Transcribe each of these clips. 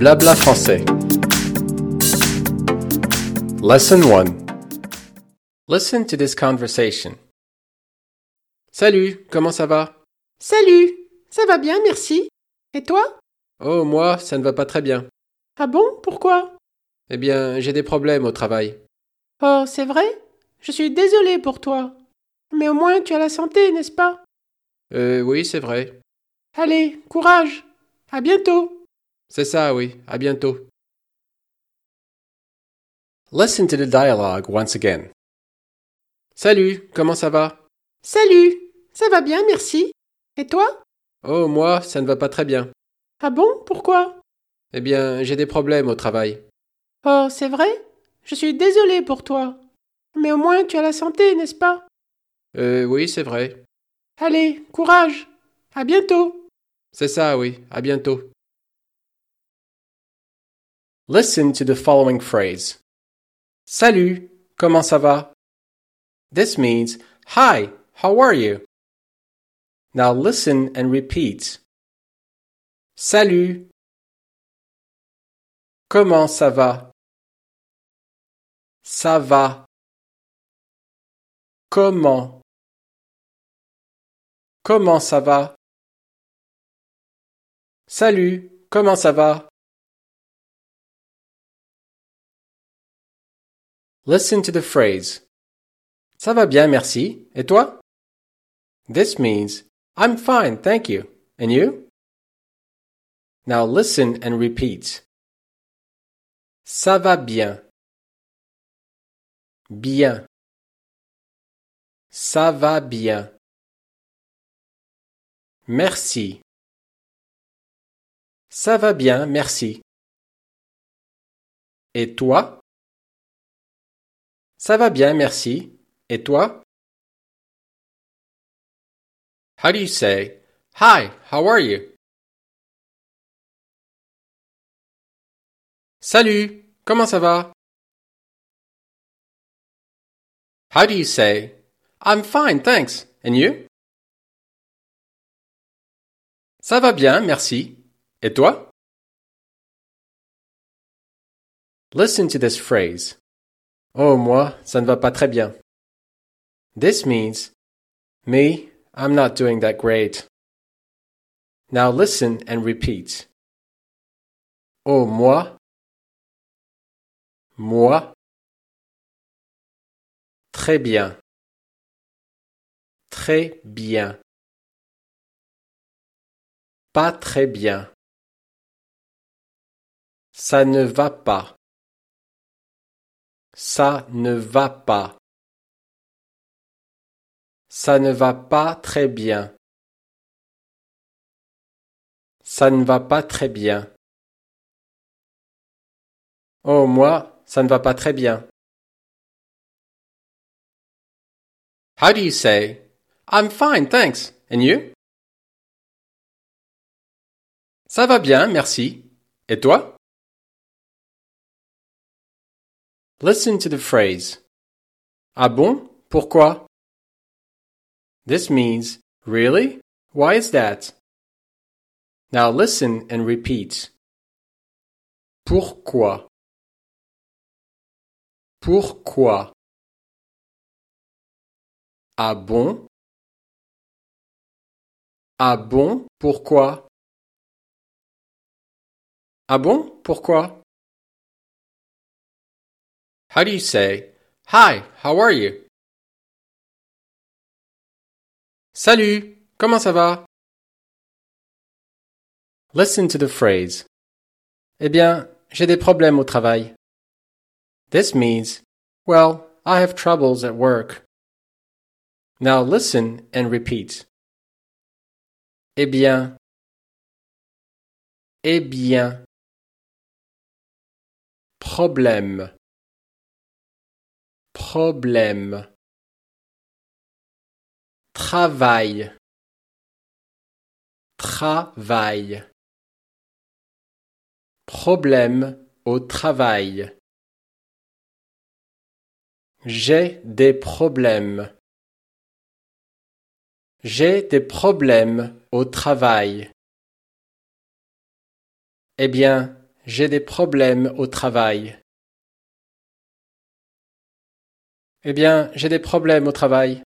Blabla français. Lesson 1. Listen to this conversation. Salut, comment ça va? Salut, ça va bien, merci. Et toi? Oh, moi, ça ne va pas très bien. Ah bon, pourquoi? Eh bien, j'ai des problèmes au travail. Oh, c'est vrai? Je suis désolée pour toi. Mais au moins tu as la santé, n'est-ce pas? Oui, c'est vrai. Allez, courage. À bientôt. C'est ça, oui. À bientôt. Listen to the dialogue once again. Salut, comment ça va? Salut, ça va bien, merci. Et toi? Oh, moi, ça ne va pas très bien. Ah bon, pourquoi? Eh bien, j'ai des problèmes au travail. Oh, c'est vrai? Je suis désolée pour toi. Mais au moins tu as la santé, n'est-ce pas? Oui, c'est vrai. Allez, courage. À bientôt. C'est ça, oui. À bientôt. Listen to the following phrase. Salut, comment ça va? This means, hi, how are you? Now listen and repeat. Salut, comment ça va? Ça va. Comment? Comment ça va? Salut, comment ça va? Listen to the phrase. Ça va bien, merci. Et toi? This means, I'm fine, thank you. And you? Now listen and repeat. Ça va bien. Bien. Ça va bien. Merci. Ça va bien, merci. Et toi? Ça va bien, merci. Et toi? How do you say, hi, how are you? Salut, comment ça va? How do you say, I'm fine, thanks. And you? Ça va bien, merci. Et toi? Listen to this phrase. Oh, moi, ça ne va pas très bien. This means, me, I'm not doing that great. Now listen and repeat. Oh, moi. Moi. Très bien. Très bien. Pas très bien. Ça ne va pas. Ça ne va pas. Ça ne va pas très bien. Ça ne va pas très bien. Oh, moi, ça ne va pas très bien. How do you say, I'm fine, thanks. And you? Ça va bien, merci. Et toi? Listen to the phrase. Ah bon? Pourquoi? This means, really? Why is that? Now listen and repeat. Pourquoi? Pourquoi? Ah bon? Ah bon? Pourquoi? Ah bon? Pourquoi? How do you say, hi, how are you? Salut, comment ça va? Listen to the phrase. Eh bien, j'ai des problèmes au travail. This means, well, I have troubles at work. Now listen and repeat. Eh bien. Eh bien. Problème. Problème. Travail. Travail. Problème au travail. J'ai des problèmes. J'ai des problèmes au travail. Eh bien, j'ai des problèmes au travail. Eh bien, j'ai des problèmes au travail.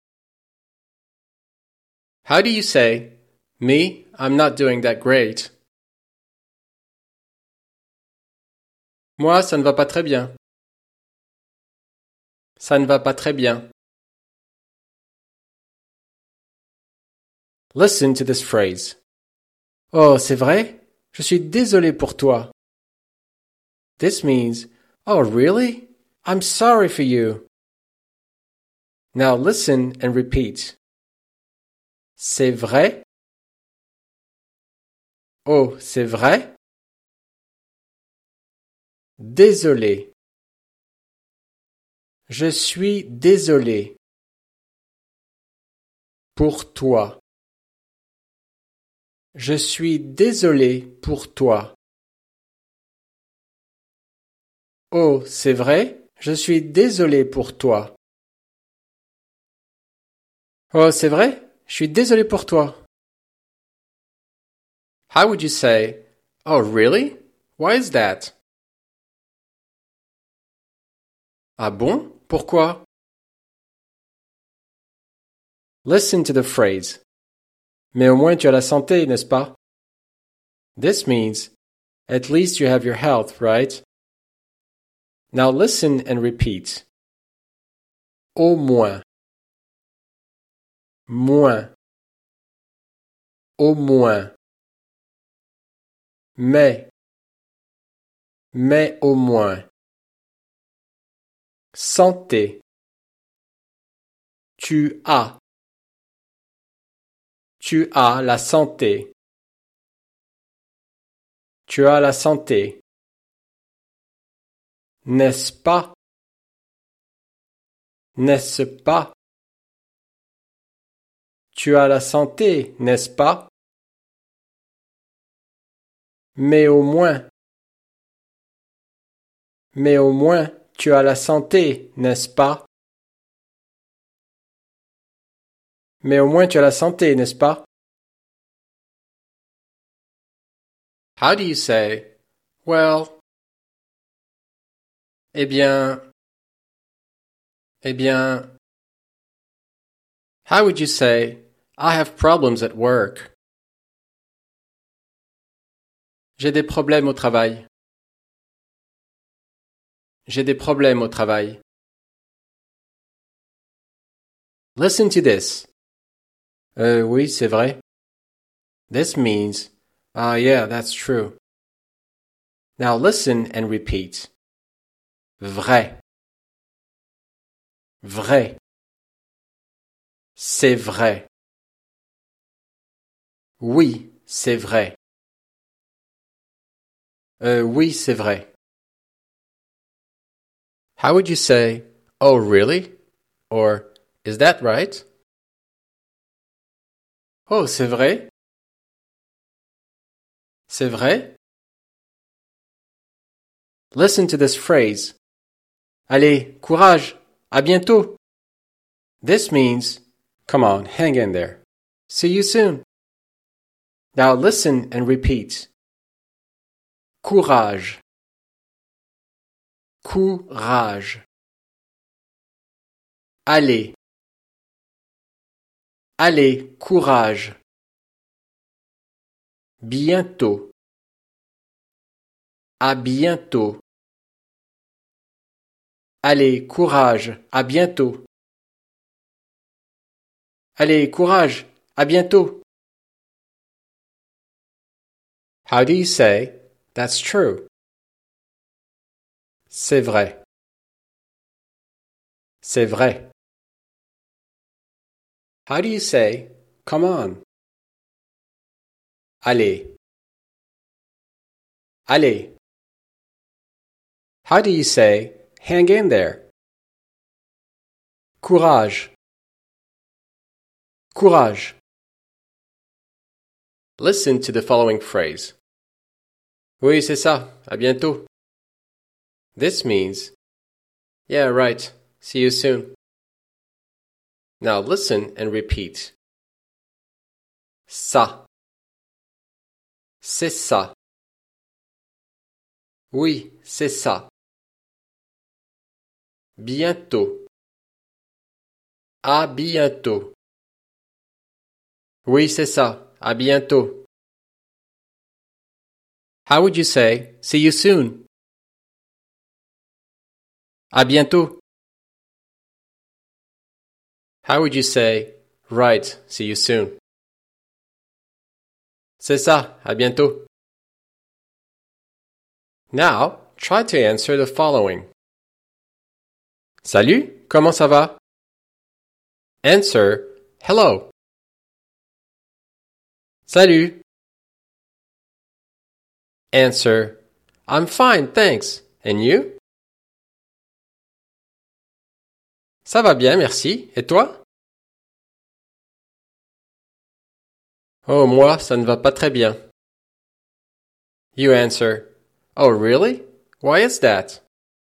How do you say, me, I'm not doing that great? Moi, ça ne va pas très bien. Ça ne va pas très bien. Listen to this phrase. Oh, c'est vrai? Je suis désolé pour toi. This means, oh, really? I'm sorry for you. Now listen and repeat. C'est vrai? Oh, c'est vrai? Désolé. Je suis désolé. Pour toi. Je suis désolé pour toi. Oh, c'est vrai? Je suis désolé pour toi. Oh, c'est vrai? Je suis désolé pour toi. How would you say, oh, really? Why is that? Ah bon? Pourquoi? Listen to the phrase. Mais au moins tu as la santé, n'est-ce pas? This means, at least you have your health, right? Now listen and repeat. Au moins. Moins. Au moins. Mais. Mais au moins. Santé. Tu as. Tu as la santé. Tu as la santé. N'est-ce pas? N'est-ce pas? Tu as la santé, n'est-ce pas? Mais au moins. Mais au moins, tu as la santé, n'est-ce pas? Mais au moins tu as la santé, n'est-ce pas? How do you say, well, eh bien, eh bien, how would you say, I have problems at work? J'ai des problèmes au travail. J'ai des problèmes au travail. Listen to this. Oui, c'est vrai. This means, ah, yeah, that's true. Now listen and repeat. Vrai. Vrai. C'est vrai. Oui, c'est vrai. Oui, c'est vrai. How would you say, oh, really? Or, is that right? Oh, c'est vrai? C'est vrai? Listen to this phrase. Allez, courage. À bientôt. This means, come on, hang in there. See you soon. Now listen and repeat. Courage. Courage. Allez. Allez, courage. Bientôt. À bientôt. Allez, courage. À bientôt. Allez, courage. À bientôt. How do you say, that's true? C'est vrai. C'est vrai. How do you say, come on? Allez. Allez. How do you say, hang in there? Courage. Courage. Listen to the following phrase. Oui, c'est ça. À bientôt. This means, yeah, right. See you soon. Now listen and repeat. Ça. C'est ça. Oui, c'est ça. Bientôt. À bientôt. Oui, c'est ça. À bientôt. How would you say, see you soon? À bientôt. How would you say, right, see you soon? C'est ça. À bientôt. Now, try to answer the following. Salut, comment ça va? Answer, hello. Salut. Answer, I'm fine, thanks. And you? Ça va bien, merci. Et toi? Oh, moi, ça ne va pas très bien. You answer, oh, really? Why is that?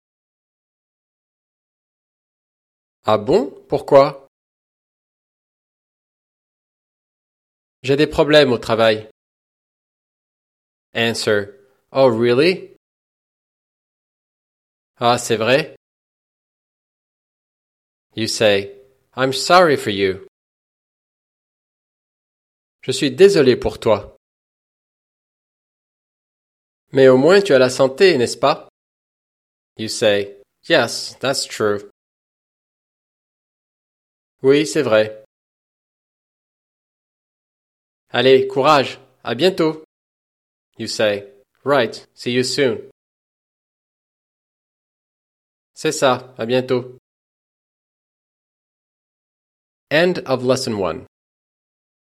Ah bon? Pourquoi? J'ai des problèmes au travail. Answer, oh, really? Ah, c'est vrai? You say, I'm sorry for you. Je suis désolé pour toi. Mais au moins tu as la santé, n'est-ce pas? You say, yes, that's true. Oui, c'est vrai. Allez, courage. À bientôt. You say, right, see you soon. C'est ça, à bientôt. End of lesson 1.